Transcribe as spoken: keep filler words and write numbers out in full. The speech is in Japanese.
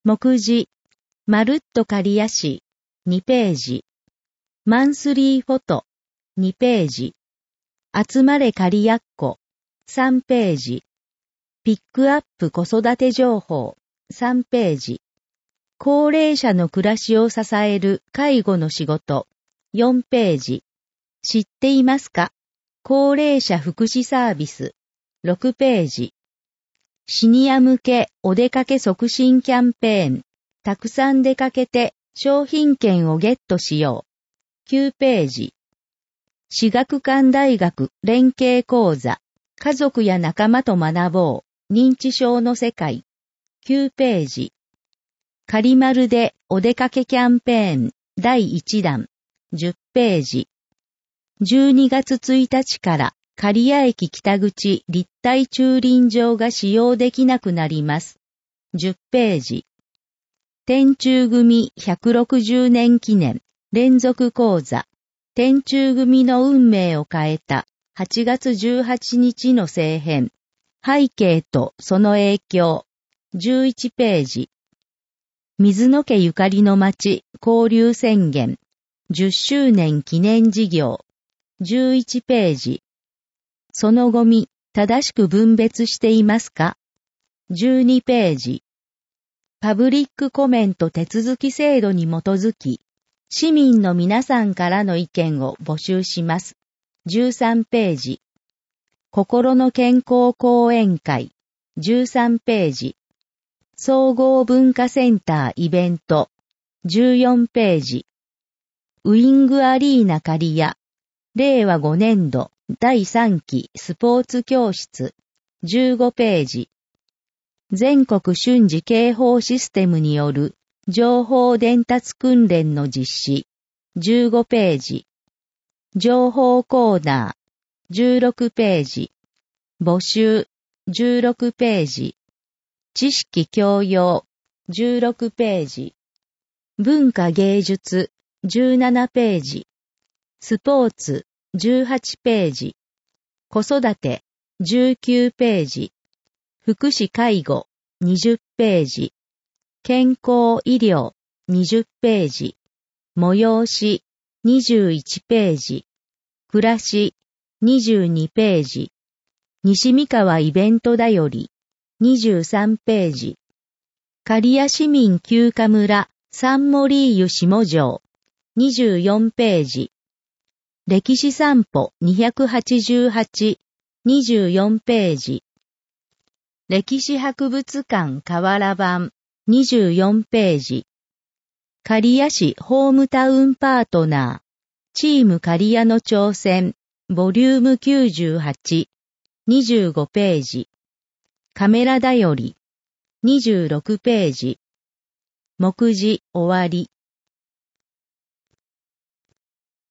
目次、まるっと刈谷市、にページ。マンスリーフォト、にページ。集まれ刈谷っ子、さんページ。ピックアップ子育て情報、さんページ。高齢者の暮らしを支える介護の仕事、よんページ。知っていますか？高齢者福祉サービス、ろくページ。シニア向けお出かけ促進キャンペーン、たくさん出かけて商品券をゲットしよう、きゅうページ。私学館大学連携講座、家族や仲間と学ぼう、認知症の世界、きゅうページ。カリマルでお出かけキャンペーンだいいち弾、じゅっページ。じゅうにがつついたちから刈谷駅北口立体駐輪場が使用できなくなります。じゅっページ。天中組ひゃくろくじゅうねん記念連続講座、天中組の運命を変えたはちがつじゅうはちにちの政変、背景とその影響、じゅういちページ。水野家ゆかりの町交流宣言、じゅっしゅうねん記念事業、じゅういちページ。そのゴミ、正しく分別していますか？じゅうにページ。パブリックコメント手続き制度に基づき、市民の皆さんからの意見を募集します。じゅうさんページ。心の健康講演会、じゅうさんページ。総合文化センターイベント、じゅうよんページ。ウイングアリーナ刈谷、れいわごねんどだいさんきスポーツ教室、じゅうごページ。全国瞬時警報システムによる情報伝達訓練の実施、じゅうごページ。情報コーナー、じゅうろくページ。募集、じゅうろくページ。知識教養、じゅうろくページ。文化芸術、じゅうななページ。スポーツ、じゅうはちページ。子育て、じゅうきゅうページ。福祉介護、にじゅっページ。健康医療、にじゅっページ。催し、にじゅういちページ。暮らし、にじゅうにページ。西三河イベントだより、にじゅうさんページ。刈谷市民休暇村、サンモリーユ下城、にじゅうよんページ。歴史散歩にひゃくはちじゅうはち、にじゅうよんページ。歴史博物館河原版、にじゅうよんページ。刈谷市ホームタウンパートナー、チーム刈谷の挑戦、ボリュームきゅうじゅうはち、にじゅうごページ。カメラだより、にじゅうろくページ。目次終わり。